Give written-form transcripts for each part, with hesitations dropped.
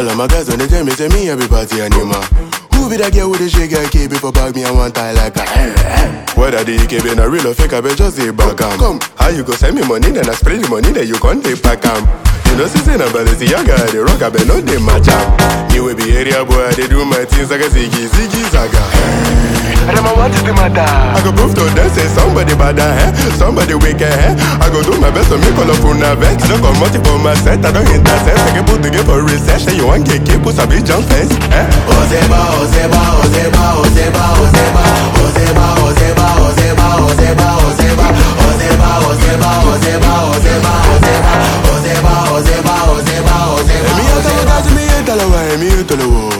of my guys when they tell me, say me every party animal. Who be that girl with the shake and keep before bag me and one tie like a whether the EKB na real or fake, I bet just say back am. Come, how you go send me money, then I spray the money, then you can't take back am. You know, since I'm Balenciaga, the rock, I bet no they match am. You will be area boy, they do my things like a Ziggy Zaga. I don't know what is the matter. I go prove to them, say somebody bad, somebody wicked, I go do my best to make all of una vex. I don't come out for my set, I don't intercept. I can put together for research, and you want get keep, put a big jump fence. Ozeba, Ozeba, Ozeba, Ozeba, Ozeba, Ozeba, Ozeba, Ozeba, Ozeba, Ozeba, Ozeba, Ozeba, Ozeba, Ozeba, Ozeba, Ozeba, Ozeba, Ozeba, Ozeba. Me Ozeba, me Italawa, me Italawa.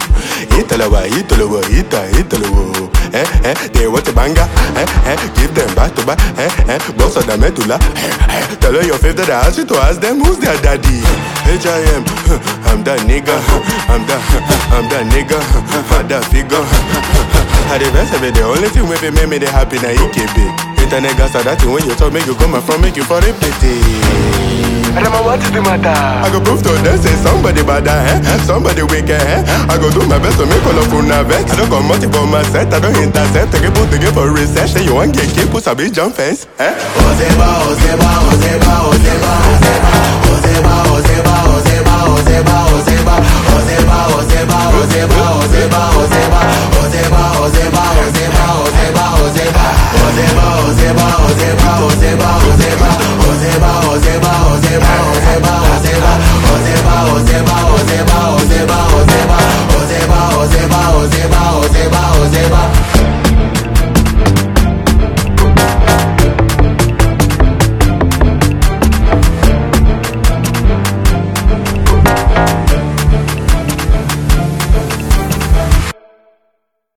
Italawa. They want a banger, give them back to back, boss of the medulla. Tell her your favorite, I ask you to ask them who's their daddy. H.I.M. I'm that nigga, I'm that nigga, I'm that figure. I the best of it, the only thing with it make me the happy na EKB. Internet gas are that thing when you talk, make you come from, make you for a pity. I don't know what is the matter. I go prove to them, say somebody bad, somebody wicked, I go do my best to make all of una vex. I don't come out for my set, I don't intercept. I can put together for research, and you want get keep, put a big jump fence. Ozeba, Ozeba, Ozeba, Ozeba, Ozeba, Ozeba, Ozeba, Ozeba, Ozeba, Ozeba.